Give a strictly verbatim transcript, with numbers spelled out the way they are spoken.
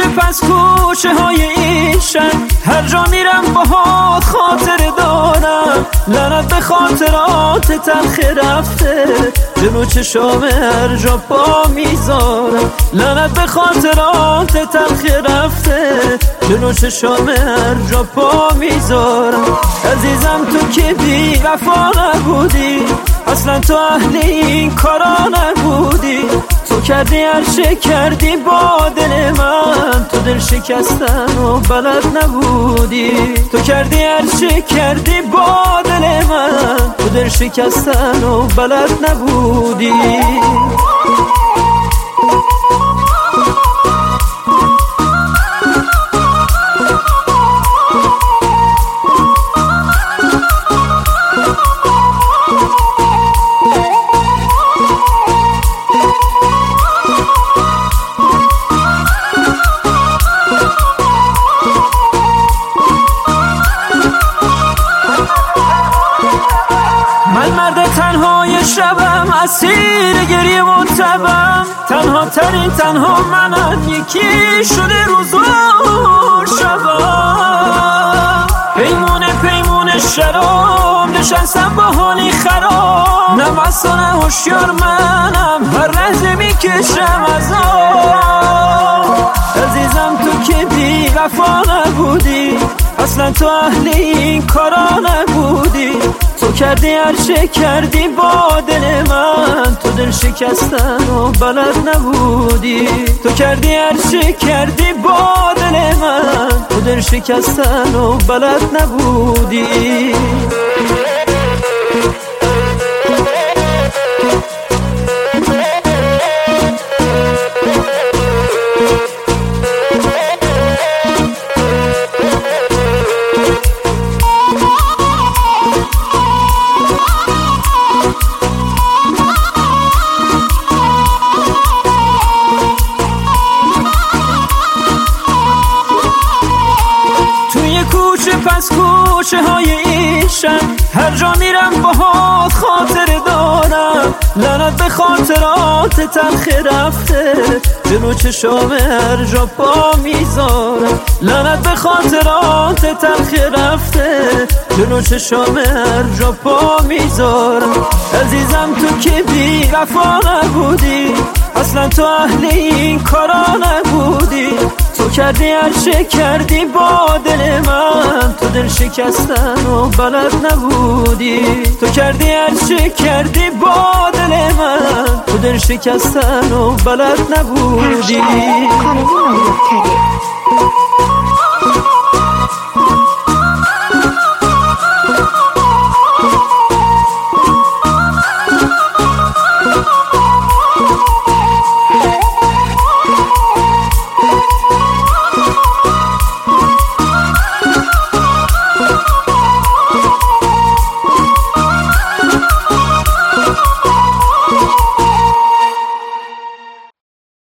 پس کوچه های این شهر، هر جا میرم باهات خاطر دارم. لعنت به خاطرات تلخ رفته، جلو چشام هر جا پا میذارم. لعنت به خاطرات تلخ رفته، جلو چشام هر جا پا میذارم. عزیزم تو که بی وفا نبودی، اصلا تو اهل این کارا نبودی. تو کردی هر چه کردی با دل من، تو دل شکستن و بلد نبودی. تو کردی هر چه کردی با دل من، تو دل شکستن و بلد نبودی. من مرد تنهای شبم، اسیر گریه و تبم. تنها ترین تنها منم، یکی شده روز و شبم. پیمونه پیمونه شراب نشستم با حالی خراب. نه مستانه هوشیار منم، هر لحظه میکشم عذاب. عزیزم تو که بی وفا نبودی، اصلا تو اهل این کارا نبودی. تو کردی هر چه کردی با دل من، تو دل شکستن و بلد نبودی. تو کردی هر چه کردی با دل من، تو دل شکستن و بلد نبودی. پس کوچه های این شهر، هر جا میرم باهات خاطر دارم. لعنت به خاطرات تلخ رفته، جلو چشام هر جا پا میذارم. لعنت به خاطرات تلخ رفته، جلو چشام هر جا پا میذارم. عزیزم تو که بی وفا نبودی، اصلا تو اهل این کارا نبودی. تو کردی هر چه کردی با دل من، تو دل شکستن و بلد نبودی. تو کردی هر چه کردی با دل من، تو دل شکستن و بلد نبودی.